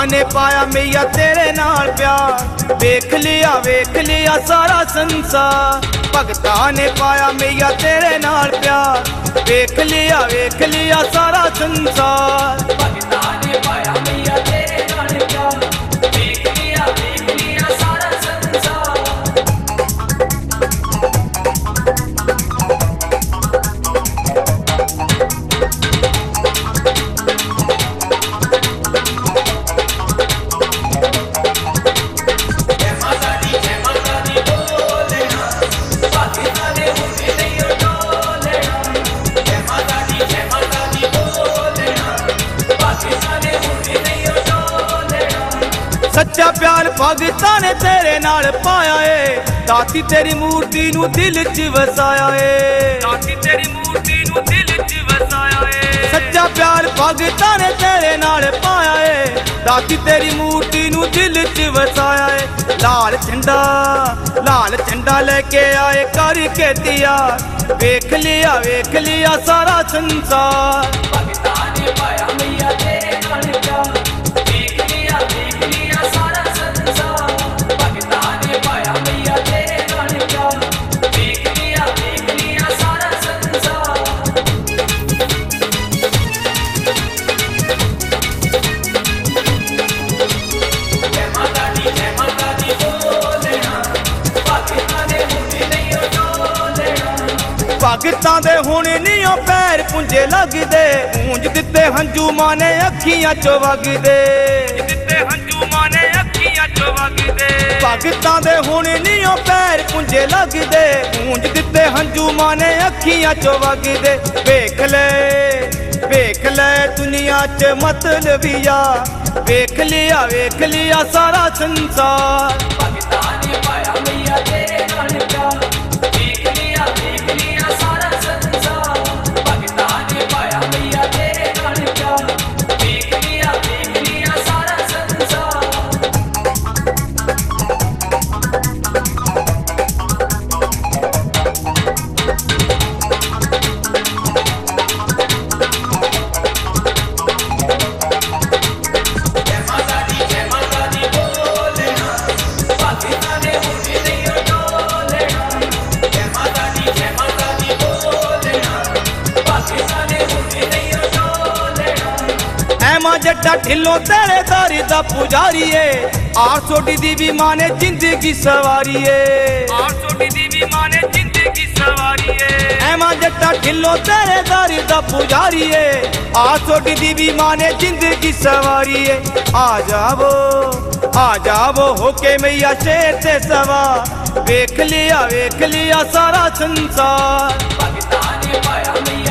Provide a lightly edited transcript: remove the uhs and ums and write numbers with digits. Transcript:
ने पाया मैया तेरे नाल प्यार, वेख लिया सारा संसार। भगतां ने पाया मैया तेरे नाल प्यार, वेख लिया सारा संसार। भगतां ने पाया मैया तेरे नाल प्यार, वेख लिया सारा संसार। सच्चा प्यार भगतां ने तेरे नाल पाया है, दाती तेरी मूर्ति नू दिल च वसाया है, दाती तेरी मूर्ति नू दिल च वसाया है। सच्चा प्यार भगतां ने तेरे नाल पाया है, दाती तेरी मूर्ति नू दिल च वसाया है। लाल झंडा लेके आए करके तैयार, वेख लिया सारा संसार। भगतां ने पाया मैया तेरे नाल प्यार, वेख लिया सारा संसार। भगतां ने पाया मैया तेरे नाल प्यार, वेख लिया सारा संसार। जय माता दी बोलना, भगतां दे हुणे नहीं डोलना। भगतां दे हुणे नहीं ओ पैर पुंजे लगदे, गूंज दिते हंजू माने अखियां चो वगदे, हंजू माने अखियां चो वगदे। भगतां दे हुणे नहीं ओ पैर पुंजे लगदे, गूंज दिते हंजू माने अखियां चो वगदे। वेख ले दुनिया च मतलबिया, वेख लिया सारा संसार। भगतां ने पाया मैया तेरे नाल प्यार, वेख लिया सारा संसार। भगतां ने पाया मैया तेरे नाल प्यार, वेख लिया सारा संसार। जय माता दी बोलना, भगतां दे हुणे नहीं डोलना। जय माता दी बोलना, भगतां दे हुणे नहीं डोलना। ऐमा जट्टा ढिल्लो तेरे दारी दा पुजारी है, 800 दी भी माने जिंदगी सवारी है, 800 दी भी माने जिंदगी सवारी है। ऐमा जट्टा ढिल्लो तेरे दारी दा पुजारी है, 800 दी भी माने जिंदगी सवारी है। आ जावो होके मैया शेर से सवार, वेख लिया सारा संसार। भगतां ने पाया मैया